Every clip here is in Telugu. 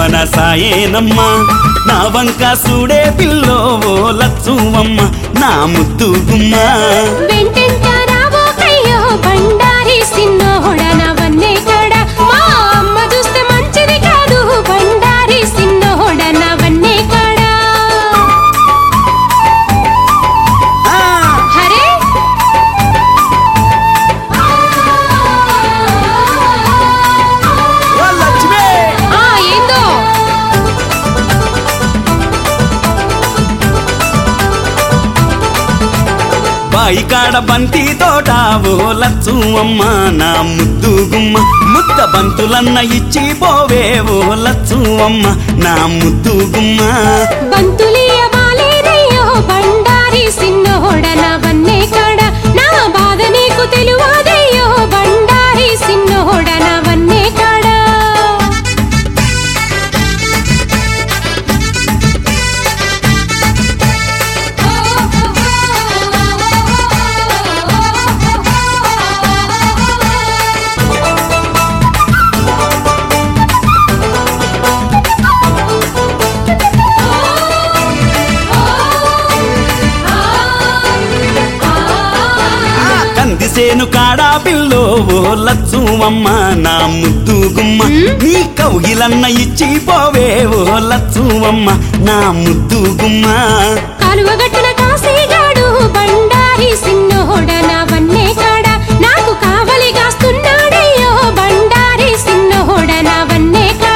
యవ్వన సాయేనమ్మ నా వంక సూడే పిల్లో ఓ లచ్చువమ్మ నా ముద్దు గుమ్మ వెంటెంట రావో కయ్యో బండారి సిన్నోడ నవన్నే కాడ మా అమ్మ చూస్తే మంచిది కాదు బండారి సిన్నోడ నవన్నే కాడ హరే ఏందో బాయి కాడ బంతి తోట ఓ లచ్చువమ్మ నా ముద్దు గుమ్మ ముద్ద బంతులన్న ఇచ్చి పోవే ఓ లచ్చువమ్మ నా ముద్దు గుమ్మ బంతులియ బాలేరయ్యో బండారి సిన్నోడ నవన్నే కాడ నా బాధ నీకు తెలువదయ్యో బండారి సిన్నోడ నవన్నే కాడ కందిసేను కాడా పిల్లో ఓ లచ్చువమ్మ నా ముద్దు గుమ్మ నీ కౌగిలన్న ఇచ్చి పోవే ఓ లచ్చువమ్మ నా ముద్దు గుమ్మ కాలువగట్టున కాసేగాడు బండారి సిన్నోడ నవన్నే కాడ నాకు కావలి కాస్తున్నాడయ్యో బండారి సిన్నోడ నవన్నే కాడ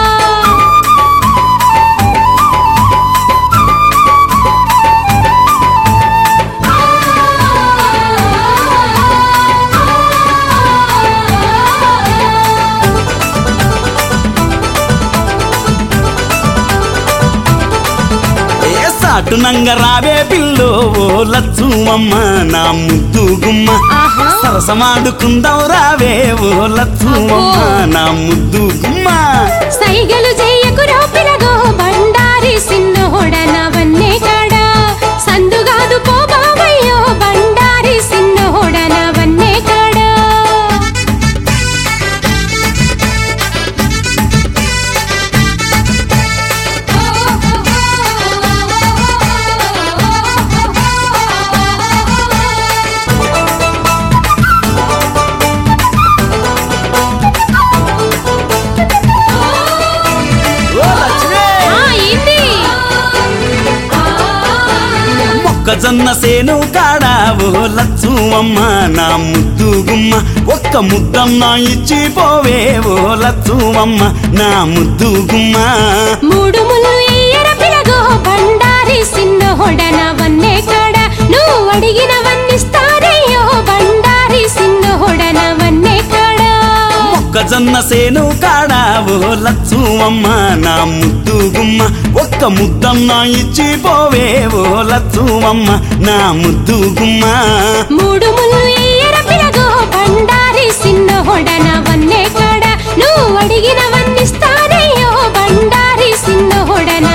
సాటునంగ రావే పిల్లో ఓ లచ్చువమ్మ నా ముద్దు గుమ్మ ఆహా. సరసమాడుకుందాం రావే ఓ లచ్చువమ్మ నా ముద్దు గుమ్మ సైగలు చెయ్యకు రోపిలగో బండారి సిన్నోడ నవన్నే కాడ సందుగాదు పో బావయ్యో బండారి సిన్నోడ నవన్నే కాడ ఓ లక్ష్మి ఏంది మొక్కజొన్న సేను కాడా ఓ లచ్చువమ్మ నా ముద్దు గుమ్మ ఒక్క ముద్దమ్మ ఇచ్చి పోవే ఓ లచ్చువమ్మ నా ముద్దు గుమ్మ మూడు ముళ్ళు ఎయ్యర పిలగో బండారి సిన్నోడ నవన్నే కాడ నువ్వు అడిగినవన్నిస్తారయ్యో బండారి సిన్నోడ నవన్నే కాడ మొక్కజొన్న సేను కాడా ఓ లచ్చువమ్మ నా ముద్దు గుమ్మ ఒక్క ముద్దమ్మ ఇచ్చి పోవే ఓ లచ్చువమ్మ నా ముద్దు గుమ్మ మూడు ముళ్ళు ఎయ్యర పిలగో బండారి సిన్నోడ నవన్నే కాడ నువ్వు అడిగినవన్నిస్తారయ్యో బండారి సిన్నోడ